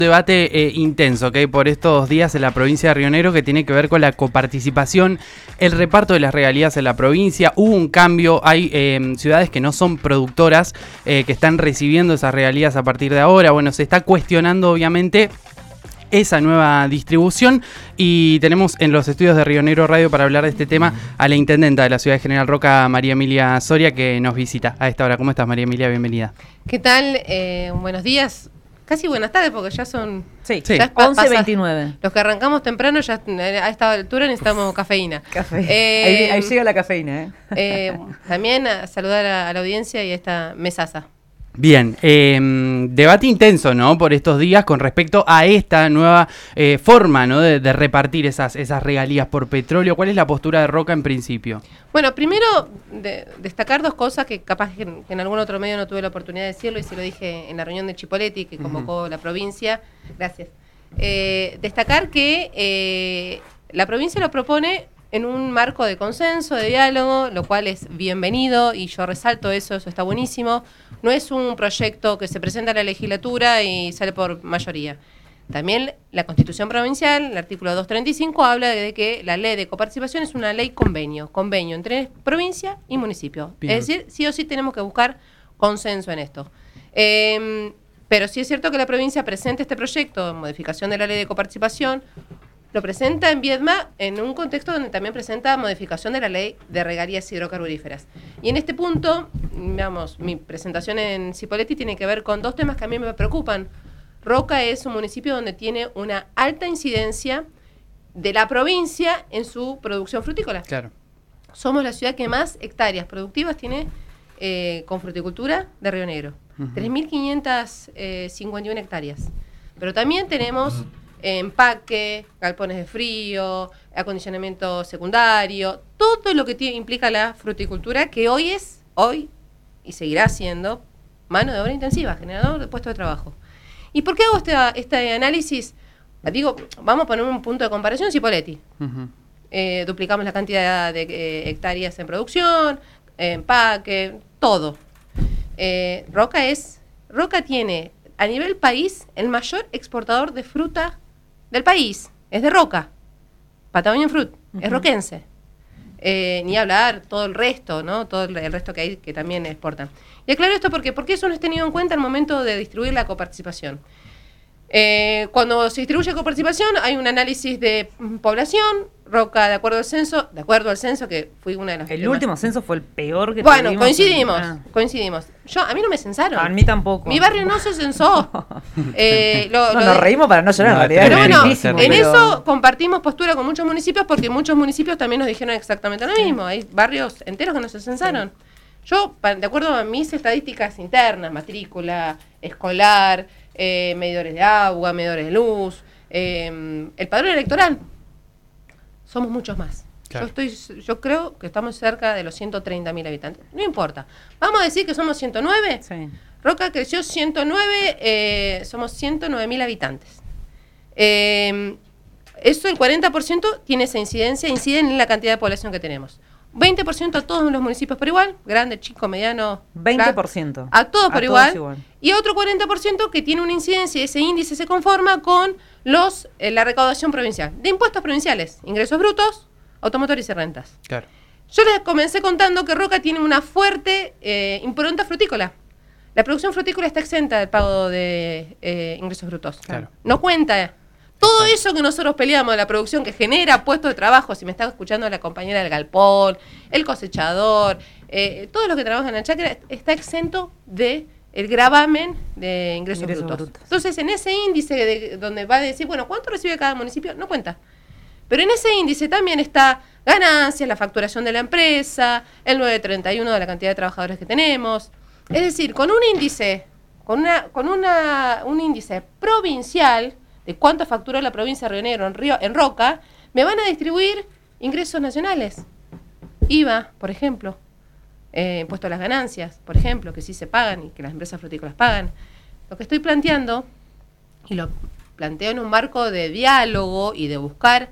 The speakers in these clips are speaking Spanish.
Debate intenso que hay por estos días en la provincia de Río Negro que tiene que ver con la coparticipación, el reparto de las regalías en la provincia. Hubo un cambio, hay ciudades que no son productoras que están recibiendo esas regalías a partir de ahora. Bueno, se está cuestionando obviamente esa nueva distribución y tenemos en los estudios de Río Negro Radio para hablar de este tema a la intendenta de la ciudad de General Roca, María Emilia Soria, que nos visita a esta hora. ¿Cómo estás, María Emilia? Bienvenida. ¿Qué tal? Buenos días. Casi buenas tardes, porque ya son... Sí, ya es 11:29. Los que arrancamos temprano, ya a esta altura necesitamos cafeína. Ahí llega la cafeína. También saludar a la audiencia y a esta mesaza. Bien, debate intenso, ¿no? Por estos días con respecto a esta nueva forma, ¿no? de repartir esas regalías por petróleo. ¿Cuál es la postura de Roca en principio? Bueno, primero destacar dos cosas que capaz que en algún otro medio no tuve la oportunidad de decirlo y se lo dije en la reunión de Chipoleti que convocó la provincia. Gracias. Destacar que la provincia lo propone en un marco de consenso, de diálogo, lo cual es bienvenido y yo resalto eso está buenísimo. No es un proyecto que se presenta a la legislatura y sale por mayoría. También la Constitución Provincial, el artículo 235, habla de que la ley de coparticipación es una ley convenio entre provincia y municipio. Bien. Es decir, sí o sí tenemos que buscar consenso en esto. Pero sí es cierto que la provincia presenta este proyecto de modificación de la ley de coparticipación, lo presenta en Viedma en un contexto donde también presenta modificación de la ley de regalías hidrocarburíferas. Y en este punto, digamos, mi presentación en Cipolletti tiene que ver con dos temas que a mí me preocupan. Roca es un municipio donde tiene una alta incidencia de la provincia en su producción frutícola. Claro. Somos la ciudad que más hectáreas productivas tiene con fruticultura de Río Negro. 3.551 hectáreas. Pero también tenemos empaque, galpones de frío, acondicionamiento secundario, todo lo que implica la fruticultura, que hoy y seguirá siendo mano de obra intensiva, generador de puestos de trabajo. ¿Y por qué hago este análisis? Digo, vamos a poner un punto de comparación, Cipolletti. Duplicamos la cantidad de hectáreas en producción, empaque, todo. Roca tiene a nivel país el mayor exportador de fruta del país. Es de Roca. Patagonian Fruit. Es roquense. Ni hablar todo el resto, ¿no? Todo el resto que hay que también exportan. Y aclaro esto porque eso no es tenido en cuenta al momento de distribuir la coparticipación. Cuando se distribuye coparticipación hay un análisis de población. Roca, de acuerdo al censo, que fui una de las... El último censo fue el peor que tuvimos. Coincidimos. A mí no me censaron. A mí tampoco. Mi barrio no se censó. Nos reímos para no llorar, en realidad. Pero bueno, eso compartimos postura con muchos municipios porque muchos municipios también nos dijeron exactamente lo mismo. Hay barrios enteros que no se censaron. Yo, de acuerdo a mis estadísticas internas, matrícula, escolar, medidores de agua, medidores de luz, el padrón electoral, somos muchos más. Claro. Yo creo que estamos cerca de los 130.000 habitantes. No importa. Vamos a decir que somos 109. Sí. Roca creció 109, somos 109.000 habitantes. Eso, el 40% tiene esa incidencia, inciden en la cantidad de población que tenemos. 20% a todos los municipios por igual, grande, chico, mediano. 20%. A todos por igual. Y otro 40% que tiene una incidencia, y ese índice se conforma con la recaudación provincial. De impuestos provinciales, ingresos brutos, automotores y rentas. Claro. Yo les comencé contando que Roca tiene una fuerte impronta frutícola. La producción frutícola está exenta del pago de ingresos brutos. Claro. No cuenta. Todo eso que nosotros peleamos de la producción que genera puestos de trabajo, si me está escuchando la compañera del galpón, el cosechador, todos los que trabajan en la chacra, está exento de el gravamen de ingresos brutos. Entonces, en ese índice donde va a decir, bueno, ¿cuánto recibe cada municipio? No cuenta. Pero en ese índice también está ganancias, la facturación de la empresa, el 931 de la cantidad de trabajadores que tenemos. Es decir, con un índice, un índice provincial de cuánto facturó la provincia de Río Negro en Roca, me van a distribuir ingresos nacionales. IVA, por ejemplo, impuesto a las ganancias, por ejemplo, que sí se pagan y que las empresas frutícolas pagan. Lo que estoy planteando, y lo planteo en un marco de diálogo y de buscar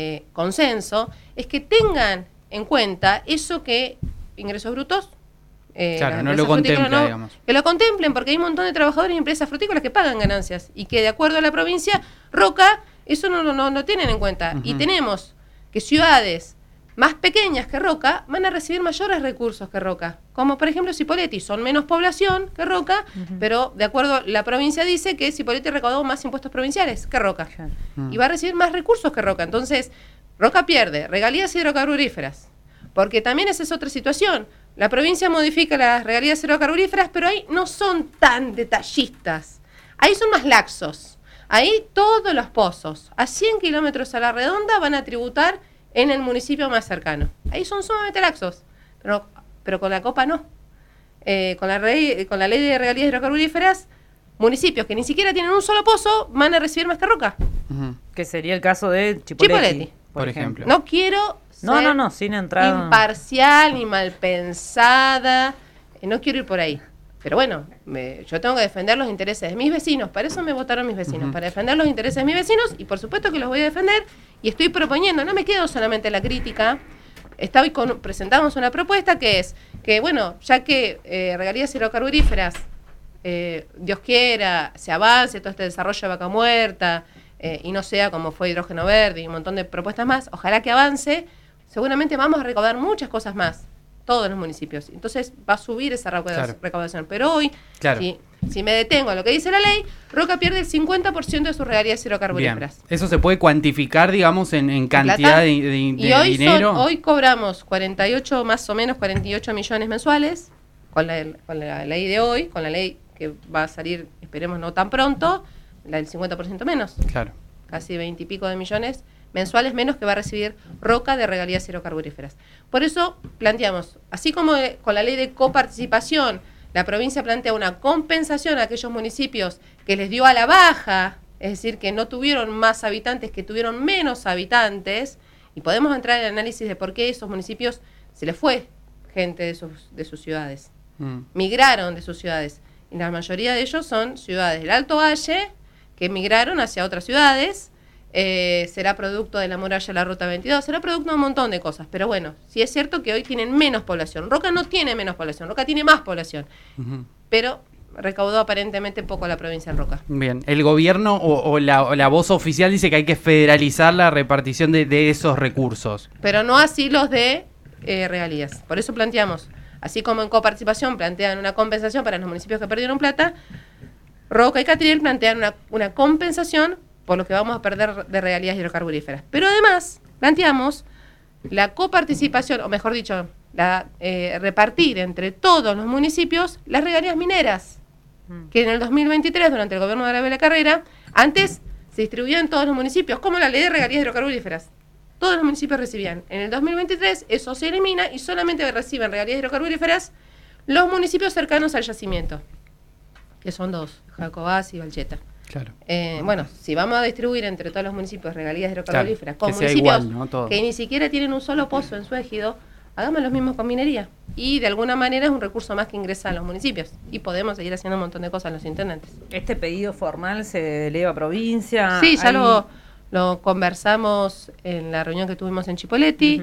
consenso, es que tengan en cuenta eso que ingresos brutos Claro, no lo contempla, digamos. Que lo contemplen, porque hay un montón de trabajadores y empresas frutícolas que pagan ganancias y que de acuerdo a la provincia, Roca, eso no tienen en cuenta. Y tenemos que ciudades más pequeñas que Roca van a recibir mayores recursos que Roca, como por ejemplo Cipolletti, son menos población que Roca, pero de acuerdo, la provincia dice que Cipolletti recaudó más impuestos provinciales que Roca, y va a recibir más recursos que Roca. Entonces, Roca pierde regalías hidrocarburíferas, porque también esa es otra situación. La provincia modifica las regalías hidrocarburíferas, pero ahí no son tan detallistas, ahí son más laxos. Ahí todos los pozos a 100 kilómetros a la redonda van a tributar en el municipio más cercano. Ahí son sumamente laxos, pero con la Copa no. Con la ley de regalías hidrocarburíferas, municipios que ni siquiera tienen un solo pozo van a recibir más que Roca. Que sería el caso de Chipolletti, por ejemplo. No quiero ser sin entrar imparcial ni mal pensada, no quiero ir por ahí. Pero bueno, yo tengo que defender los intereses de mis vecinos, para eso me votaron mis vecinos, para defender los intereses de mis vecinos, y por supuesto que los voy a defender, y estoy proponiendo, no me quedo solamente en la crítica, presentamos una propuesta que es, que bueno, ya que regalías hidrocarburíferas, Dios quiera, se avance todo este desarrollo de Vaca Muerta, y no sea como fue hidrógeno verde y un montón de propuestas más, ojalá que avance, seguramente vamos a recaudar muchas cosas más. Todos los municipios. Entonces va a subir esa recaudación. Pero hoy, si me detengo a lo que dice la ley, Roca pierde el 50% de sus regalías hidrocarburíferas. ¿Eso se puede cuantificar, digamos, en cantidad de dinero? Hoy cobramos 48, más o menos 48 millones mensuales, con la ley de hoy, con la ley que va a salir, esperemos no tan pronto, la del 50% menos. Claro. Casi 20 y pico de millones mensuales menos que va a recibir Roca de regalías hidrocarburíferas. Por eso planteamos, así como con la ley de coparticipación, la provincia plantea una compensación a aquellos municipios que les dio a la baja, es decir, que no tuvieron más habitantes, que tuvieron menos habitantes, y podemos entrar en el análisis de por qué esos municipios se les fue gente de sus ciudades. Migraron de sus ciudades. Y la mayoría de ellos son ciudades del Alto Valle, que migraron hacia otras ciudades. Será producto de la muralla de la Ruta 22, será producto de un montón de cosas, pero bueno, sí es cierto que hoy tienen menos población. Roca no tiene menos población, Roca tiene más población, pero recaudó aparentemente poco la provincia en Roca. Bien, el gobierno o la voz oficial dice que hay que federalizar la repartición de esos recursos. Pero no así los de regalías, por eso planteamos, así como en coparticipación plantean una compensación para los municipios que perdieron plata, Roca y Catriel plantean una compensación por lo que vamos a perder de regalías hidrocarburíferas. Pero además, planteamos la coparticipación, o mejor dicho, repartir entre todos los municipios las regalías mineras, que en el 2023, durante el gobierno de Arabella Carrera, antes se distribuían en todos los municipios, como la ley de regalías hidrocarburíferas. Todos los municipios recibían. En el 2023 eso se elimina y solamente reciben regalías hidrocarburíferas los municipios cercanos al yacimiento, que son dos, Jacobás y Valcheta. Claro. Bueno, si vamos a distribuir entre todos los municipios regalías hidrocarburíferas, claro, con municipios igual, ¿no? Que ni siquiera tienen un solo pozo en su ejido, hagamos los mismos con minería. Y de alguna manera es un recurso más que ingresa a los municipios. Y podemos seguir haciendo un montón de cosas los intendentes. ¿Este pedido formal se eleva a provincia? Sí, ya lo conversamos en la reunión que tuvimos en Chipolletti,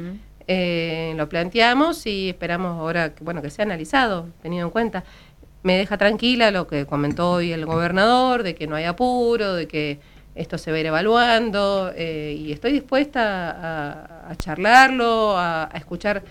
lo planteamos y esperamos ahora que sea analizado, tenido en cuenta. Me deja tranquila lo que comentó hoy el gobernador, de que no hay apuro, de que esto se va a ir evaluando, y estoy dispuesta a charlarlo, a escuchar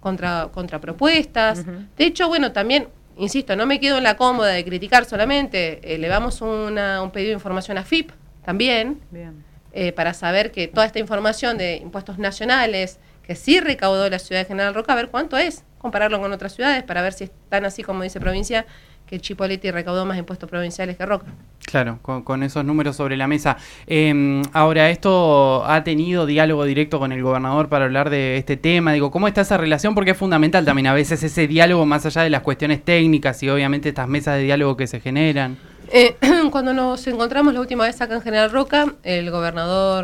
contrapropuestas. De hecho, bueno, también, insisto, no me quedo en la cómoda de criticar solamente, elevamos un pedido de información a FIP también, para saber que toda esta información de impuestos nacionales, que sí recaudó la ciudad de General Roca, a ver cuánto es, compararlo con otras ciudades para ver si están así como dice provincia, que Chipolletti recaudó más impuestos provinciales que Roca. Claro, con esos números sobre la mesa. Ahora, ¿esto ha tenido diálogo directo con el gobernador para hablar de este tema? Digo, ¿cómo está esa relación? Porque es fundamental también a veces ese diálogo más allá de las cuestiones técnicas y obviamente estas mesas de diálogo que se generan. Cuando nos encontramos la última vez acá en General Roca, el gobernador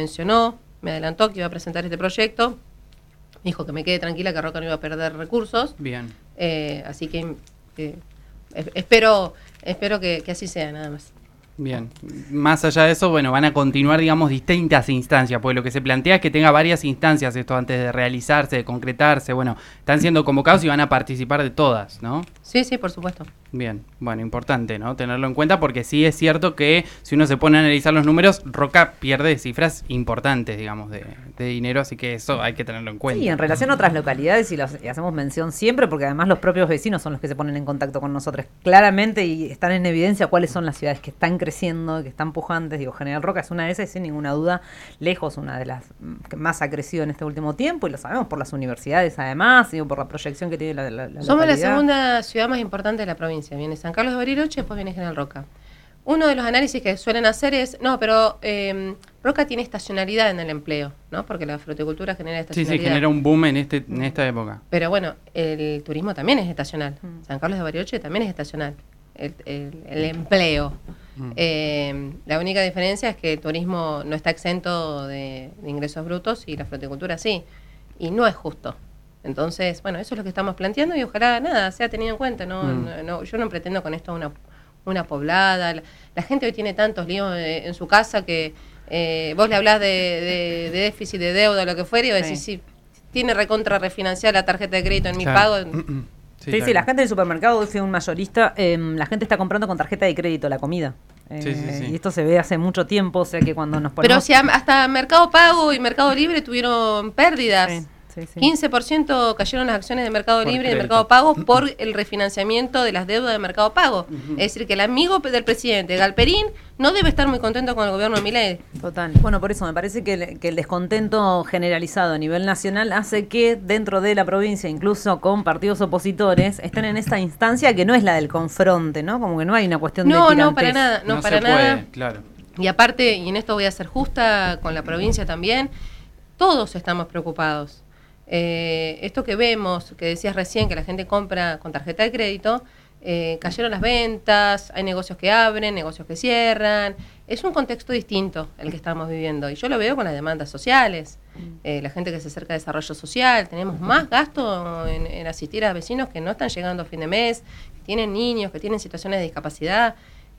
me adelantó que iba a presentar este proyecto. Dijo que me quede tranquila, que Roca no iba a perder recursos. Bien. Así que espero que así sea, nada más. Bien, más allá de eso, bueno, van a continuar, digamos, distintas instancias, porque lo que se plantea es que tenga varias instancias esto antes de realizarse, de concretarse, bueno, están siendo convocados y van a participar de todas, ¿no? Sí, sí, por supuesto. Bien, bueno, importante, ¿no? Tenerlo en cuenta porque sí es cierto que si uno se pone a analizar los números, Roca pierde cifras importantes, digamos, de dinero, así que eso hay que tenerlo en cuenta. Sí, en relación a otras localidades y hacemos mención siempre porque además los propios vecinos son los que se ponen en contacto con nosotros claramente y están en evidencia cuáles son las ciudades que están creciendo, que están pujantes. Digo, General Roca es una de esas y sin ninguna duda, lejos una de las que más ha crecido en este último tiempo y lo sabemos por las universidades además, digo, por la proyección que tiene la Somos localidad. la segunda ciudad más importante de la provincia. Viene San Carlos de Bariloche, después viene General Roca. Uno de los análisis que suelen hacer es, Roca tiene estacionalidad en el empleo, ¿no? Porque la fruticultura genera estacionalidad. Sí, genera un boom en esta época. Pero bueno, el turismo también es estacional. San Carlos de Bariloche también es estacional. El empleo. La única diferencia es que el turismo no está exento de ingresos brutos y la fruticultura sí. Y no es justo. Entonces, bueno, eso es lo que estamos planteando y ojalá sea tenido en cuenta. Yo no pretendo con esto una poblada. La gente hoy tiene tantos líos en su casa que vos le hablás de déficit, de deuda, lo que fuera, y vos decís, sí, tiene recontra refinanciar la tarjeta de crédito en mi pago. Sí, la gente del supermercado, hoy fui un mayorista, la gente está comprando con tarjeta de crédito la comida. Sí. Y esto se ve hace mucho tiempo, o sea que cuando nos ponemos... Pero si hasta Mercado Pago y Mercado Libre tuvieron pérdidas. Sí. 15% cayeron las acciones de Mercado Libre y de Mercado Pago por el refinanciamiento de las deudas de Mercado Pago. Es decir, que el amigo del presidente, Galperín, no debe estar muy contento con el gobierno de Milei. Total. Bueno, por eso me parece que el descontento generalizado a nivel nacional hace que dentro de la provincia, incluso con partidos opositores, estén en esta instancia que no es la del confronte, ¿no? Como que no hay una cuestión de tirantez. No, para nada. No para nada. Puede, claro. Y aparte, y en esto voy a ser justa con la provincia también, todos estamos preocupados. Esto que vemos, que decías recién, que la gente compra con tarjeta de crédito, cayeron las ventas, hay negocios que abren, negocios que cierran. Es un contexto distinto el que estamos viviendo. Y yo lo veo con las demandas sociales. La gente que se acerca a desarrollo social, tenemos más gasto en asistir a vecinos que no están llegando a fin de mes, que tienen niños, que tienen situaciones de discapacidad.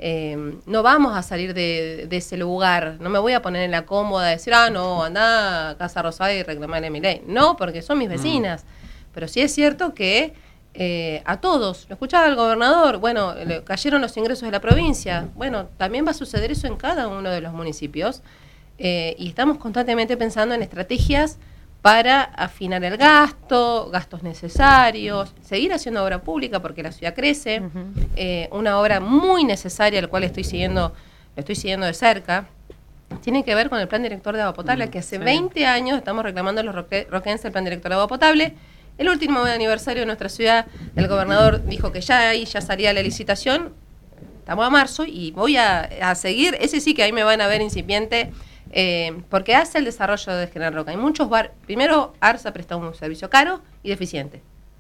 No vamos a salir de ese lugar. No me voy a poner en la cómoda de decir, andá a Casa Rosada y reclamarle a mi ley. No, porque son mis vecinas. Pero sí es cierto que a todos, lo escuchaba el gobernador, bueno, cayeron los ingresos de la provincia. Bueno, también va a suceder eso en cada uno de los municipios. Y estamos constantemente pensando en estrategias para afinar el gasto, gastos necesarios, seguir haciendo obra pública porque la ciudad crece, una obra muy necesaria, la cual estoy siguiendo de cerca, tiene que ver con el plan director de agua potable, que hace 20 años estamos reclamando a los roquenses el plan director de agua potable. El último aniversario de nuestra ciudad, el gobernador dijo que ya salía la licitación, estamos a marzo y voy a seguir, ese sí que ahí me van a ver incipiente, porque hace el desarrollo de General Roca. Hay muchos primero ARSA presta un servicio caro y deficiente.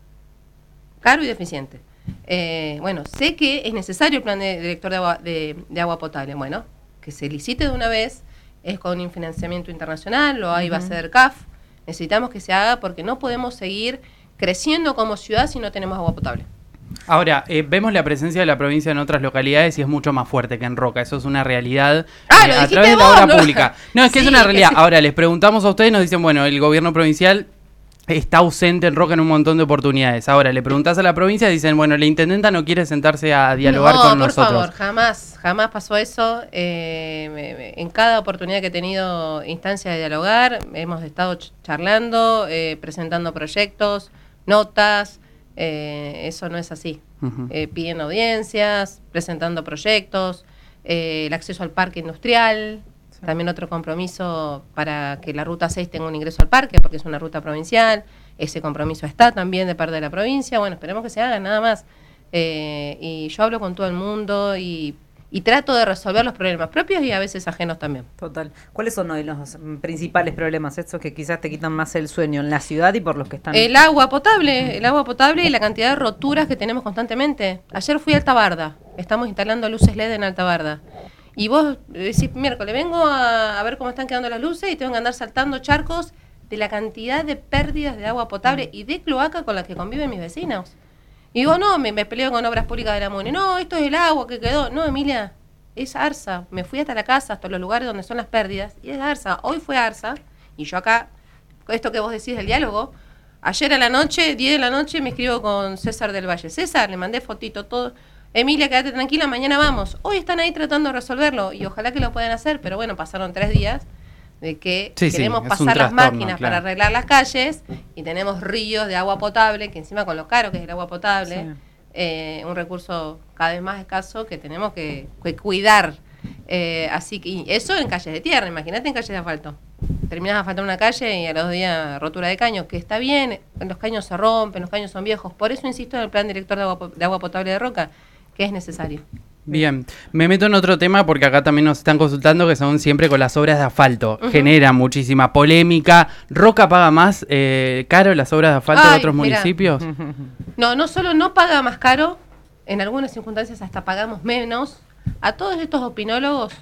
Bueno, sé que es necesario el plan director de agua potable. Bueno, que se licite de una vez, es con un financiamiento internacional, ahí va a ser CAF. Necesitamos que se haga porque no podemos seguir creciendo como ciudad si no tenemos agua potable. Ahora, vemos la presencia de la provincia en otras localidades y es mucho más fuerte que en Roca. Eso es una realidad a través de la obra pública. No, es que es una realidad. Ahora, les preguntamos a ustedes y nos dicen, bueno, el gobierno provincial está ausente en Roca en un montón de oportunidades. Ahora, le preguntás a la provincia y dicen, bueno, la intendenta no quiere sentarse a dialogar con nosotros. No, por favor, jamás pasó eso. En cada oportunidad que he tenido instancia de dialogar, hemos estado charlando, presentando proyectos, notas. Eso no es así. Piden audiencias, presentando proyectos, el acceso al parque industrial, también otro compromiso para que la ruta 6 tenga un ingreso al parque, porque es una ruta provincial. Ese compromiso está también de parte de la provincia. Bueno, esperemos que se haga, nada más. Y yo hablo con todo el mundo y trato de resolver los problemas propios y a veces ajenos también. Total. ¿Cuáles son hoy los principales problemas, estos que quizás te quitan más el sueño en la ciudad y por los que están? El agua potable y la cantidad de roturas que tenemos constantemente. Ayer fui a Altabarda, estamos instalando luces LED en Altabarda. Y vos decís, miércoles, vengo a ver cómo están quedando las luces y tengo que andar saltando charcos de la cantidad de pérdidas de agua potable y de cloaca con las que conviven mis vecinos. Y digo, no, me peleo con Obras Públicas de la MUNI. No, esto es el agua que quedó. No, Emilia, es ARSA. Me fui hasta la casa, hasta los lugares donde son las pérdidas, y es ARSA. Hoy fue ARSA, y yo acá, esto que vos decís del diálogo, ayer a la noche, 10 de la noche, me escribo con César del Valle. César, le mandé fotito, todo. Emilia, quédate tranquila, mañana vamos. Hoy están ahí tratando de resolverlo, y ojalá que lo puedan hacer, pero bueno, pasaron 3 días de que queremos pasar las máquinas para arreglar las calles, y tenemos ríos de agua potable, que encima con lo caro que es el agua potable, un recurso cada vez más escaso que tenemos que cuidar. Así que y eso en calles de tierra, imagínate en calles de asfalto. Terminás de asfaltar una calle y a los 2 días rotura de caño, que está bien, los caños se rompen, los caños son viejos. Por eso insisto en el plan director de agua potable de Roca, que es necesario. Bien, me meto en otro tema porque acá también nos están consultando que son siempre con las obras de asfalto. Genera muchísima polémica. ¿Roca paga más caro las obras de asfalto de otros municipios? No solo no paga más caro, en algunas circunstancias hasta pagamos menos. A todos estos opinólogos,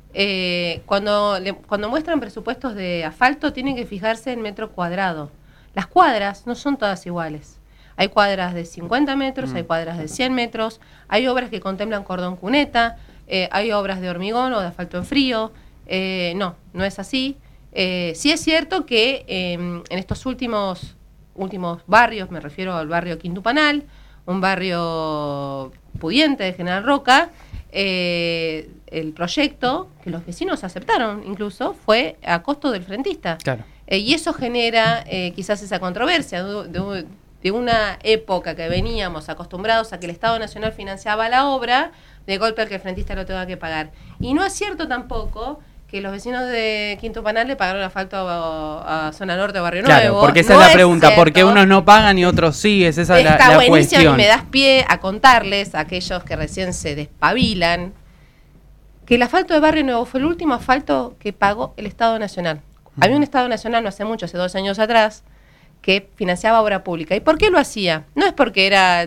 cuando muestran presupuestos de asfalto, tienen que fijarse en metro cuadrado. Las cuadras no son todas iguales. Hay cuadras de 50 metros, hay cuadras de 100 metros, hay obras que contemplan cordón cuneta, hay obras de hormigón o de asfalto en frío. No es así. Sí es cierto que en estos últimos barrios, me refiero al barrio Quintupanal, un barrio pudiente de General Roca, el proyecto, que los vecinos aceptaron incluso, fue a costo del frentista. Claro. Y eso genera quizás esa controversia de una época que veníamos acostumbrados a que el Estado Nacional financiaba la obra, de golpe al que el frentista lo tenga que pagar. Y no es cierto tampoco que los vecinos de Quintupanal le pagaron asfalto a Zona Norte o Barrio Nuevo. Porque esa es la pregunta, cierto. ¿Por qué unos no pagan y otros sí? Es esa la cuestión. Está buenísimo, y me das pie a contarles a aquellos que recién se despabilan que el asfalto de Barrio Nuevo fue el último asfalto que pagó el Estado Nacional. Había un Estado Nacional no hace mucho, hace 2 años atrás, que financiaba obra pública. ¿Y por qué lo hacía? No es porque era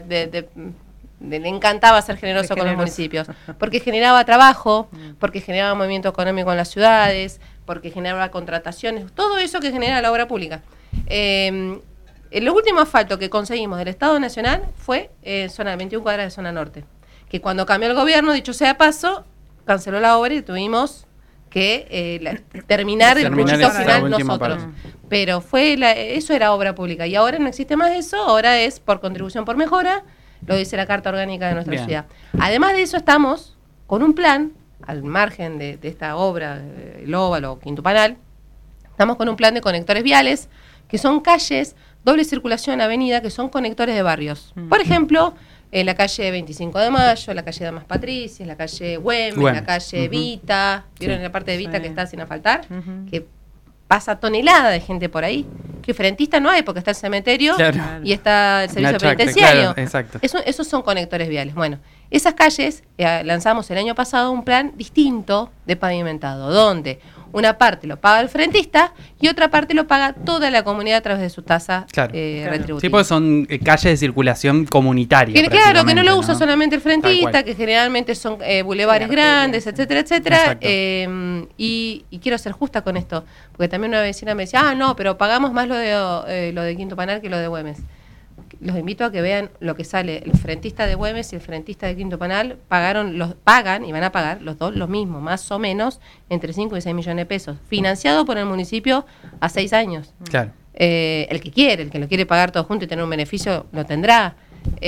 le encantaba ser generoso con los municipios, porque generaba trabajo, porque generaba movimiento económico en las ciudades, porque generaba contrataciones, todo eso que genera la obra pública. El último asfalto que conseguimos del Estado Nacional fue zona 21 cuadras de Zona Norte, que cuando cambió el gobierno, dicho sea de paso, canceló la obra y tuvimos que terminar el proyecto final nosotros. Pero eso era obra pública, y ahora no existe más eso, ahora es por contribución por mejora, lo dice la Carta Orgánica de nuestra ciudad. Además de eso, estamos con un plan, al margen de esta obra, el óvalo, Quintupanal, estamos con un plan de conectores viales, que son calles, doble circulación, avenida, que son conectores de barrios. Por ejemplo, en la calle 25 de Mayo, la calle Damas Patricias, la calle Güemes, la calle Vita, ¿vieron la parte de Vita que está sin asfaltar? Que pasa tonelada de gente por ahí, que frentista no hay porque está el cementerio y está el servicio penitenciario. Esos son conectores viales. Bueno, esas calles lanzamos el año pasado un plan distinto de pavimentado, donde una parte lo paga el frentista y otra parte lo paga toda la comunidad a través de su tasa retributiva. Sí, porque son calles de circulación comunitaria. Claro, que no lo usa solamente el frentista, que generalmente son bulevares grandes, etcétera, etcétera. Y quiero ser justa con esto, porque también una vecina me decía, no, pero pagamos más lo de Quintupanal que lo de Güemes. Los invito a que vean lo que sale. El frentista de Güemes y el frentista de Quintupanal pagan y van a pagar los dos lo mismo, más o menos entre 5 y 6 millones de pesos, financiado por el municipio a 6 años. Claro. El que lo quiere pagar todo junto y tener un beneficio, lo tendrá.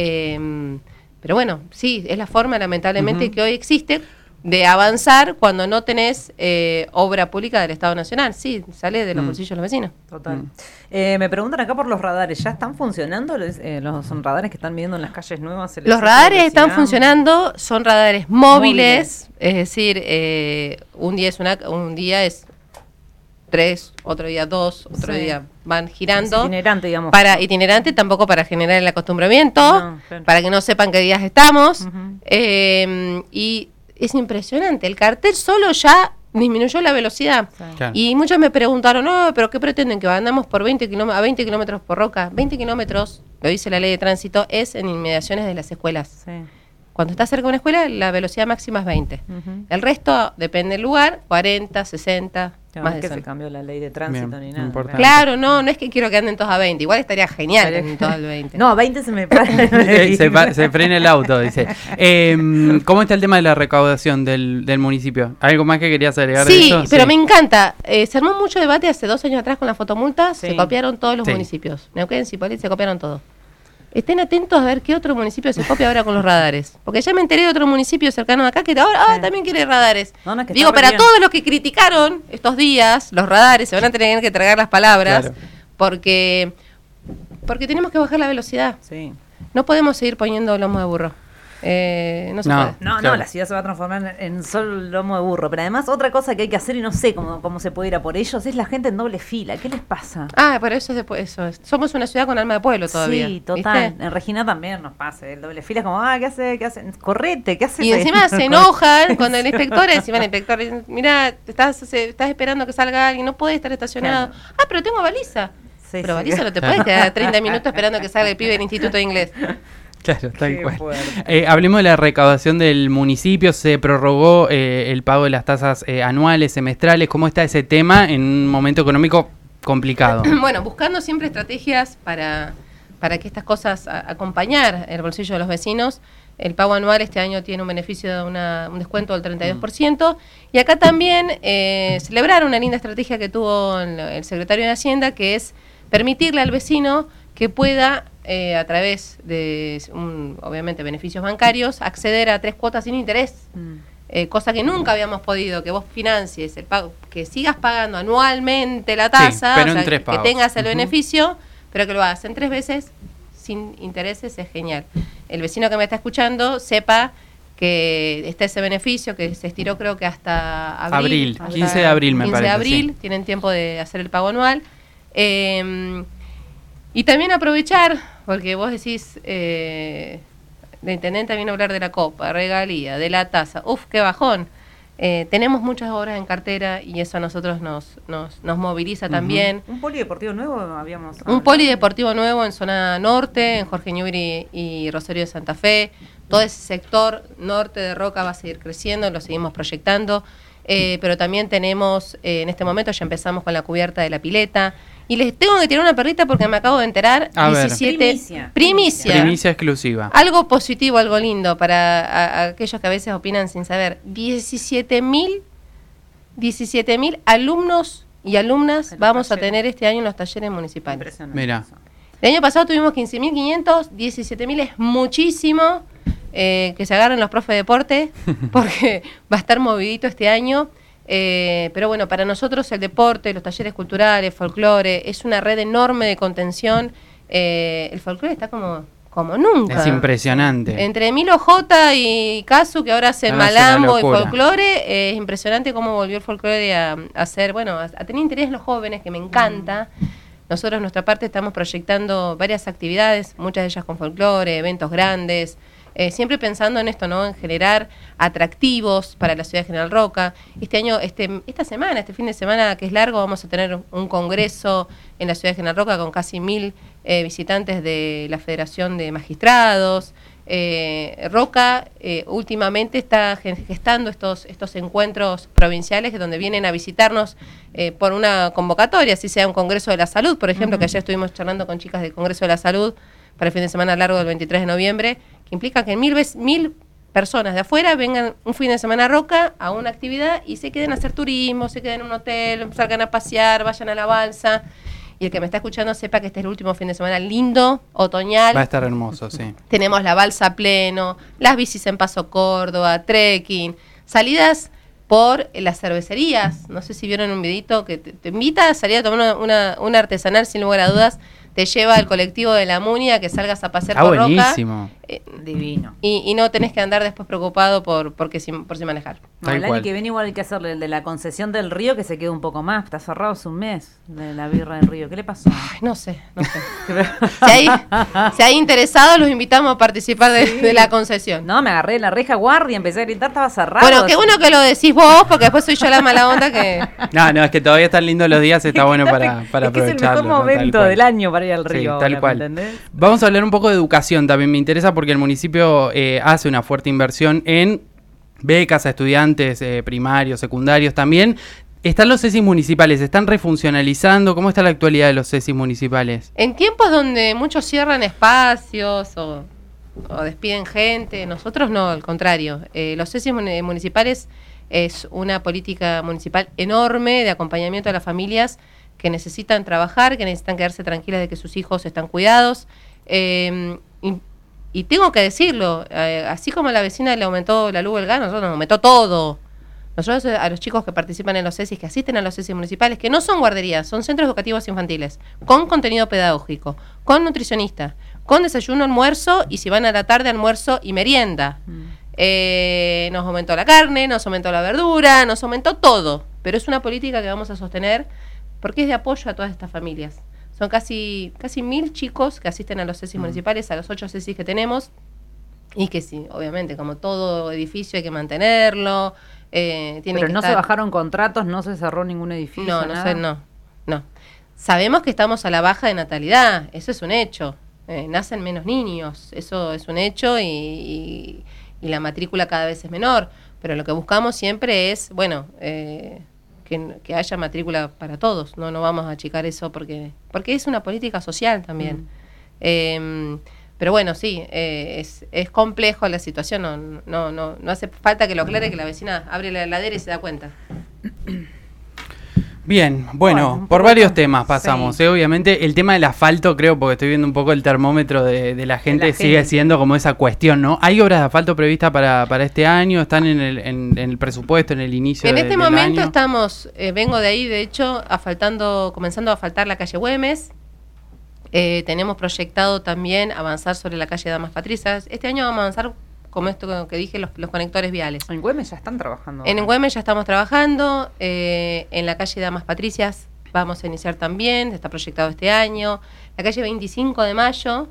Pero bueno, sí, es la forma lamentablemente que hoy existe de avanzar cuando no tenés obra pública del Estado Nacional. Sí, sale de los bolsillos de los vecinos. Total. Me preguntan acá por los radares. ¿Ya están funcionando los radares que están midiendo en las calles nuevas? Los radares están funcionando, son radares móviles. Es decir, un día es 3, otro día 2, otro día van girando. Es itinerante, digamos. Itinerante, tampoco para generar el acostumbramiento, para que no sepan qué días estamos. Y es impresionante, el cartel solo ya disminuyó la velocidad. Y muchos me preguntaron, pero ¿qué pretenden? ¿Que andamos por 20 kilómetros por Roca? 20 kilómetros, lo dice la ley de tránsito, es en inmediaciones de las escuelas. cuando estás cerca de una escuela, la velocidad máxima es 20. El resto, depende del lugar, 40, 60, más de que eso. se cambió la ley de tránsito Bien, ni nada. importante. Claro, no es que quiero que anden todos a 20. Igual estaría genial que anden todos al 20. No, 20 se me para. Se frena el auto, dice. ¿Cómo está el tema de la recaudación del municipio? ¿Algo más que querías agregar de Sí, eso? pero me encanta. Se armó mucho debate hace 2 años atrás con la fotomulta. Sí. Se copiaron todos los Sí. municipios. Neuquén, Cipolletti, se copiaron todos. Estén atentos a ver qué otro municipio se copia ahora con los radares. Porque ya me enteré de otro municipio cercano a acá que ahora también quiere radares. No, que Digo, está re para bien. todos los que criticaron estos días, los radares, se van a tener que tragar las palabras. Claro. Porque tenemos que bajar la velocidad. Sí. No podemos seguir poniendo lomo de burro. No se No. puede. No, Claro. la ciudad se va a transformar en solo lomo de burro. Pero además, otra cosa que hay que hacer, y no sé cómo se puede ir a por ellos, es la gente en doble fila. ¿Qué les pasa? Pero eso es después. Somos una ciudad con alma de pueblo todavía. Sí, total. ¿viste? En Regina también nos pasa. El doble fila es como, ¿qué hace? Correte, ¿qué hace? Y encima se enojan cuando el inspector, dice, mira, estás esperando que salga alguien, no puede estar estacionado. Claro. Pero tengo baliza. Sí, Pero sí. baliza no te puedes quedar 30 minutos esperando que salga el pibe del Instituto de Inglés. Claro, tal Qué cual. fuerte. Hablemos de la recaudación del municipio. Se prorrogó el pago de las tasas anuales, semestrales. ¿Cómo está ese tema en un momento económico complicado? Bueno, buscando siempre estrategias para que estas cosas acompañar el bolsillo de los vecinos. El pago anual este año tiene un beneficio de un descuento del 32%. Y acá también celebrar una linda estrategia que tuvo el secretario de Hacienda, que es permitirle al vecino que pueda, a través de, obviamente, beneficios bancarios, acceder a 3 cuotas sin interés. Cosa que nunca habíamos podido, que vos financies el pago, que sigas pagando anualmente la tasa, pero en 3 que pagos. tengas el Ujú. beneficio, pero que lo hagas en 3 veces sin intereses, es genial. El vecino que me está escuchando sepa que está ese beneficio, que se estiró creo que hasta abril. 15 de abril me 15 parece. de abril, sí. tienen tiempo de hacer el pago anual. Y también aprovechar, porque vos decís, la intendente viene a hablar de la copa, regalía, de la tasa. Uf, qué bajón. Tenemos muchas obras en cartera y eso a nosotros nos moviliza también. Un polideportivo nuevo habíamos... Un polideportivo nuevo en zona norte, en Jorge Newbery y Rosario de Santa Fe. Todo ese sector norte de Roca va a seguir creciendo, lo seguimos proyectando. Pero también tenemos, en este momento ya empezamos con la cubierta de la pileta. Y les tengo que tirar una perrita porque me acabo de enterar. A ver. Primicia. Primicia exclusiva. Algo positivo, algo lindo para a aquellos que a veces opinan sin saber. 17.000 alumnos y alumnas En los vamos a talleres. tener este año en los talleres municipales. Impresionante. Mira. El año pasado tuvimos 15.500, 17.000 es muchísimo. Que se agarren los profes de deporte porque va a estar movidito este año. Pero bueno, para nosotros el deporte, los talleres culturales, folclore, es una red enorme de contención. El folclore está como nunca. Es impresionante. Entre Milo J y Casu, que ahora hacen Ahora hace una malambo y locura. folclore, es impresionante cómo volvió el folclore a hacer, bueno, a tener interés en los jóvenes, que me encanta. Nosotros, nuestra parte, estamos proyectando varias actividades, muchas de ellas con folclore, eventos grandes, siempre pensando en esto, ¿no? En generar atractivos para la ciudad de General Roca. Este año, esta semana, este fin de semana que es largo, vamos a tener un congreso en la ciudad de General Roca con casi 1.000 visitantes de la Federación de Magistrados. Roca últimamente está gestando estos encuentros provinciales donde vienen a visitarnos por una convocatoria, así sea un Congreso de la Salud, por ejemplo, que ayer estuvimos charlando con chicas del Congreso de la Salud para el fin de semana largo del 23 de noviembre, que implica que 1.000 personas de afuera vengan un fin de semana a Roca a una actividad y se queden a hacer turismo, se queden en un hotel, salgan a pasear, vayan a la balsa. Y el que me está escuchando sepa que este es el último fin de semana lindo, otoñal. Va a estar hermoso, sí. Tenemos la balsa a pleno, las bicis en Paso Córdoba, trekking, salidas por las cervecerías. No sé si vieron un videito que te invita a salir a tomar una artesanal, sin lugar a dudas. Te lleva al colectivo de la Munia, que salgas a pasear Está por buenísimo. Roca. Divino. Y no tenés que andar después preocupado por si manejar. No, Tal el año cual. que viene igual hay que hacerle el de la concesión del río, que se quede un poco más. Está cerrado hace un mes, de la birra del río. ¿Qué le pasó? Ay, no sé. Si hay interesados, los invitamos a participar de la concesión. No, me agarré la reja guardia, empecé a gritar, estaba cerrado. Bueno, qué bueno que lo decís vos, porque después soy yo la mala onda que... No, es que todavía están lindos los días, está bueno para es que es el aprovecharlo. mejor ¿no? Tal momento cual. del año para ahí al río. Sí, ahora, tal ¿me cual. entendés? Vamos a hablar un poco de educación, también me interesa porque el municipio hace una fuerte inversión en becas a estudiantes primarios, secundarios también. ¿Están los CESIS municipales? ¿Están refuncionalizando? ¿Cómo está la actualidad de los CESIS municipales? En tiempos donde muchos cierran espacios o despiden gente, nosotros no, al contrario. Los CESIS municipales es una política municipal enorme de acompañamiento a las familias que necesitan trabajar, que necesitan quedarse tranquilas de que sus hijos están cuidados. Y tengo que decirlo, así como a la vecina le aumentó la luz o el gas, nosotros nos aumentó todo. Nosotros a los chicos que participan en los CESIS, que asisten a los CESIS municipales, que no son guarderías, son centros educativos infantiles, con contenido pedagógico, con nutricionista, con desayuno, almuerzo, y si van a la tarde, almuerzo y merienda. Nos aumentó la carne, nos aumentó la verdura, nos aumentó todo. Pero es una política que vamos a sostener porque es de apoyo a todas estas familias. Son casi 1.000 chicos que asisten a los CESIS municipales, a los 8 CESIS que tenemos, y que sí, obviamente, como todo edificio hay que mantenerlo. Pero no se bajaron contratos, no se cerró ningún edificio. No. Sabemos que estamos a la baja de natalidad, eso es un hecho. Nacen menos niños, eso es un hecho, y la matrícula cada vez es menor. Pero lo que buscamos siempre es, que haya matrícula para todos. No vamos a achicar eso porque es una política social también. Pero bueno, sí, es complejo la situación, no hace falta que lo aclare, que la vecina abre la heladera y se da cuenta. Bien, bueno, por varios temas pasamos. Sí. Obviamente el tema del asfalto, creo, porque estoy viendo un poco el termómetro de la gente, sigue siendo como esa cuestión, ¿no? ¿Hay obras de asfalto previstas para este año? ¿Están en el presupuesto, en el inicio del año? En este momento estamos, vengo de ahí, de hecho, comenzando a asfaltar la calle Güemes. Tenemos proyectado también avanzar sobre la calle Damas Patricias. Este año vamos a avanzar, como esto que dije, los conectores viales. En Güemes ya están trabajando. En Güemes ya estamos trabajando. En la calle Damas Patricias vamos a iniciar también, está proyectado este año. La calle 25 de Mayo,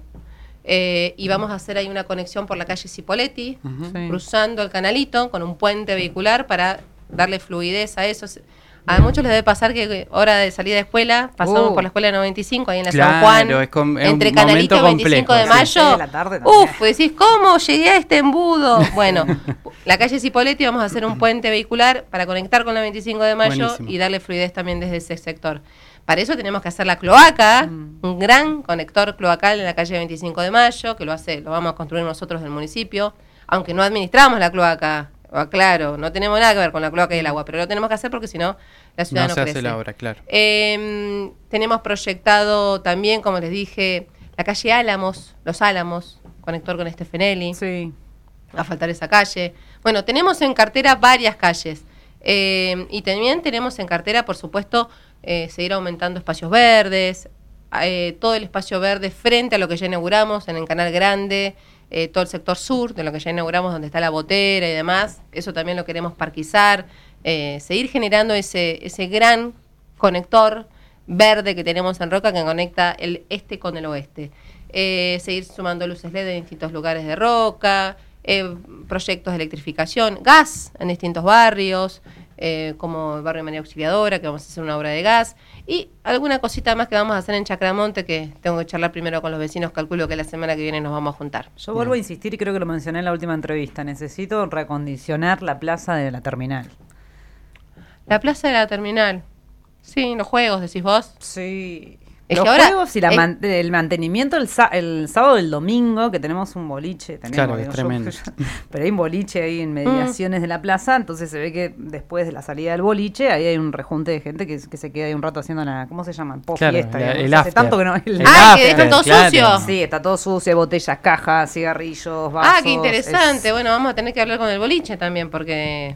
y vamos a hacer ahí una conexión por la calle Cipolletti, cruzando el canalito con un puente vehicular para darle fluidez a eso. A muchos les debe pasar que hora de salida de escuela, pasamos por la escuela 95, ahí en la San Juan, entre Canalito y 25 de Mayo. Decís, ¿cómo llegué a este embudo? Bueno, la calle Cipolletti vamos a hacer un puente vehicular para conectar con la 25 de Mayo. Buenísimo. Y darle fluidez también desde ese sector. Para eso tenemos que hacer la cloaca, un gran conector cloacal en la calle 25 de Mayo, que lo vamos a construir nosotros del municipio, aunque no administramos la cloaca. Claro, no tenemos nada que ver con la cloaca y el agua, pero lo tenemos que hacer porque si no, la ciudad no crece. Hace la obra, claro. Tenemos proyectado también, como les dije, la calle Álamos, Los Álamos, conector con Stefanelli. Sí. A faltar esa calle. Bueno, tenemos en cartera varias calles. Y también tenemos en cartera, por supuesto, seguir aumentando espacios verdes, todo el espacio verde frente a lo que ya inauguramos en el Canal Grande. Todo el sector sur, de lo que ya inauguramos, donde está la botera y demás, eso también lo queremos parquizar, seguir generando ese gran conector verde que tenemos en Roca que conecta el este con el oeste, seguir sumando luces LED en distintos lugares de Roca, proyectos de electrificación, gas en distintos barrios, como el barrio María Auxiliadora, que vamos a hacer una obra de gas, y alguna cosita más que vamos a hacer en Chacramonte, que tengo que charlar primero con los vecinos, calculo que la semana que viene nos vamos a juntar. Yo vuelvo a insistir, y creo que lo mencioné en la última entrevista, necesito reacondicionar la plaza de la terminal. La plaza de la terminal, sí, los juegos, decís vos. Sí. Es los que ahora, juegos y el mantenimiento el sábado y el domingo, que tenemos un boliche. Claro, es tremendo. Pero hay un boliche ahí en mediaciones de la plaza, entonces se ve que después de la salida del boliche, ahí hay un rejunte de gente que se queda ahí un rato haciendo ¿cómo se llama? Post-fiesta. Claro, el after. Tanto que no, que está todo sucio. Sí, está todo sucio, botellas, cajas, cigarrillos, vasos. Qué interesante. Bueno, vamos a tener que hablar con el boliche también, porque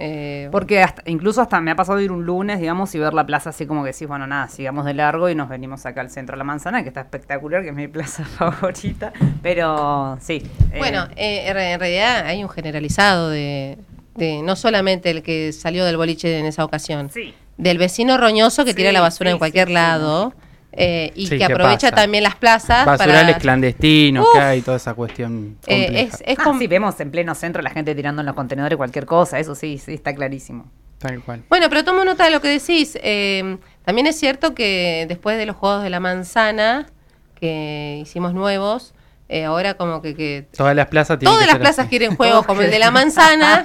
incluso hasta me ha pasado ir un lunes, digamos, y ver la plaza así como que decís, bueno, nada, sigamos de largo y nos venimos acá al centro de la Manzana, que está espectacular, que es mi plaza favorita, pero sí. Bueno, en realidad hay un generalizado de no solamente el que salió del boliche en esa ocasión, del vecino roñoso que tira la basura en cualquier lado. Y que aprovecha también las plazas basurales clandestinos que hay, toda esa cuestión compleja. Sí, vemos en pleno centro la gente tirando en los contenedores cualquier cosa, eso sí, está clarísimo. Tal cual. Bueno, pero tomo nota de lo que decís. También es cierto que después de los Juegos de la Manzana que hicimos nuevos. Ahora como que todas las plazas tienen todas que las ser plazas así. quieren juegos como el de la manzana.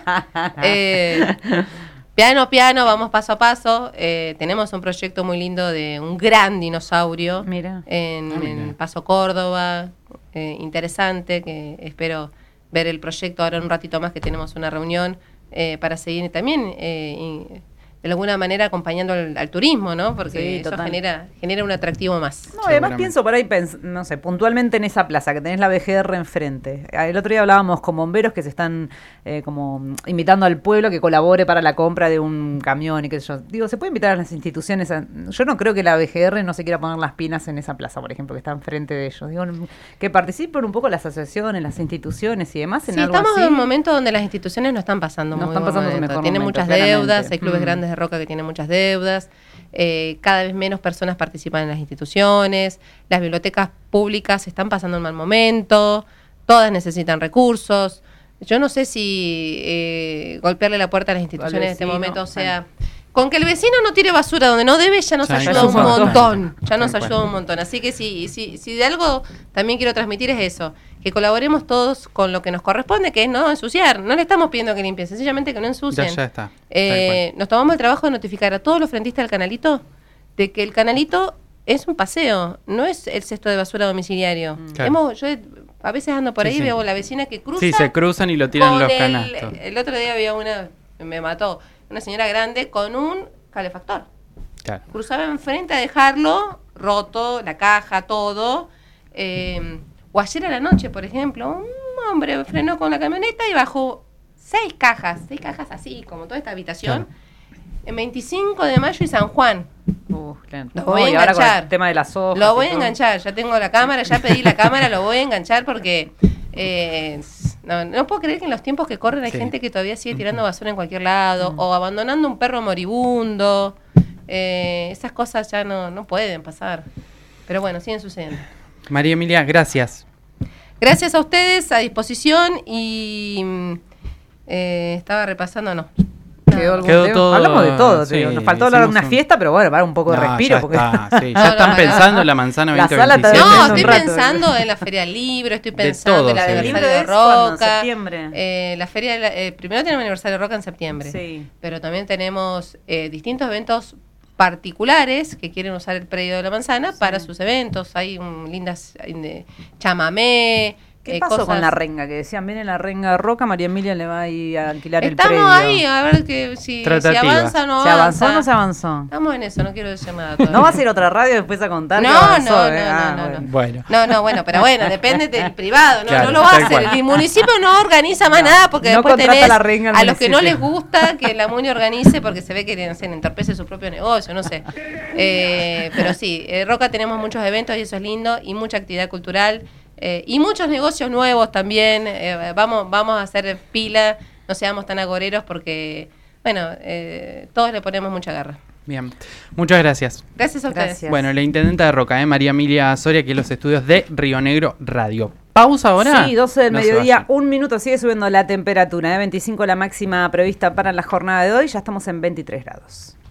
Piano a piano, vamos paso a paso. Tenemos un proyecto muy lindo de un gran dinosaurio Mira. en Paso Córdoba, interesante, que espero ver el proyecto ahora en un ratito más, que tenemos una reunión para seguir también de alguna manera acompañando al turismo, ¿no? Porque Sí, eso total. genera un atractivo más. No, además pienso por ahí, no sé, puntualmente en esa plaza que tenés la BGR enfrente. El otro día hablábamos con bomberos que se están como invitando al pueblo que colabore para la compra de un camión y qué sé yo. Digo, ¿se puede invitar a las instituciones? Yo no creo que la BGR no se quiera poner las pilas en esa plaza, por ejemplo, que está enfrente de ellos. Digo, que participen un poco las asociaciones, las instituciones y demás en Sí, algo estamos así. en un momento donde las instituciones no están pasando No muy están buen pasando su momento. mejor Tienen momento, muchas claramente. deudas, hay clubes grandes de Roca que tienen muchas deudas, cada vez menos personas participan en las instituciones, las bibliotecas públicas están pasando un mal momento, todas necesitan recursos. Yo no sé si golpearle la puerta a las instituciones en este vecino, momento, o sea, con que el vecino no tire basura donde no debe, ya nos Ya ayuda es un un montón, montón. ya nos Tal cual. ayuda un montón. Así que si de algo también quiero transmitir es eso, que colaboremos todos con lo que nos corresponde, que es no ensuciar. No le estamos pidiendo que limpien, sencillamente que no ensucien. Ya está. Tal Nos tomamos el trabajo de notificar a todos los frentistas del canalito de que el canalito es un paseo, no es el cesto de basura domiciliario. Claro. Yo a veces ando por Sí, ahí y sí. veo la vecina que cruza. Sí, se cruzan y lo tiran en con los el- canastos. El otro día había me mató, una señora grande con un calefactor. Claro. Cruzaba enfrente a dejarlo roto, la caja, todo. O ayer a la noche, por ejemplo, un hombre frenó con la camioneta y bajó 6 cajas así, como toda esta habitación, en 25 de mayo y San Juan. Claro. Lo voy a y ahora con enganchar. el tema de las hojas. Lo y voy a todo. enganchar, ya tengo la cámara, ya pedí la cámara, lo voy a enganchar porque no puedo creer que en los tiempos que corren hay Sí. gente que todavía sigue tirando basura en cualquier lado o abandonando un perro moribundo. Esas cosas ya no pueden pasar. Pero bueno, siguen sucediendo. María Emilia, gracias. Gracias a ustedes, a disposición y estaba repasando, no. ¿Quedó algún Quedó tema? todo, Hablamos de todo, te sí, digo. Nos faltó hablar de una hicimos un- fiesta, pero bueno, para un poco de No, respiro. ya Porque está, sí, ya No, están no, pensando en la manzana La sala 2027. está No, un estoy rato. pensando en la Feria del Libro, estoy De pensando todo, en la sí. aniversario de ¿El libro es cuándo? ¿En Roca. septiembre? La feria, primero tenemos el aniversario de Roca en septiembre, Sí. pero también tenemos distintos eventos particulares que quieren usar el predio de la manzana para sus eventos. Hay lindas chamamé. ¿Qué pasó con la renga? Que decían, viene la renga de Roca, María Emilia le va a ir a alquilar el Estamos predio. ahí a ver que si Tratativas. avanza o no ¿Se avanzó avanza. o no se avanzó? Estamos en eso, no quiero decir nada todavía. ¿No vas a ir a otra radio después a contar No, que avanzó? no, Bueno. Bueno. No, bueno, pero bueno, depende del privado, no, Claro, no lo va a tal hacer. cual. El municipio no organiza más nada porque no después contrata tenés la renga al a los que no les municipio. gusta que la MUNI organice porque se ve que no sé, entorpece su propio negocio, no sé. Pero sí, Roca tenemos muchos eventos y eso es lindo y mucha actividad cultural y muchos negocios nuevos también. Vamos a hacer pila, no seamos tan agoreros porque, bueno, todos le ponemos mucha garra. Bien. Muchas gracias. Gracias a ustedes. Gracias. Bueno, la intendenta de Roca, María Emilia Soria, aquí en los estudios de Río Negro Radio. ¿Pausa ahora? Sí, 12 del No se mediodía, vayan. 1 minuto, sigue subiendo la temperatura, 25 la máxima prevista para la jornada de hoy, ya estamos en 23 grados.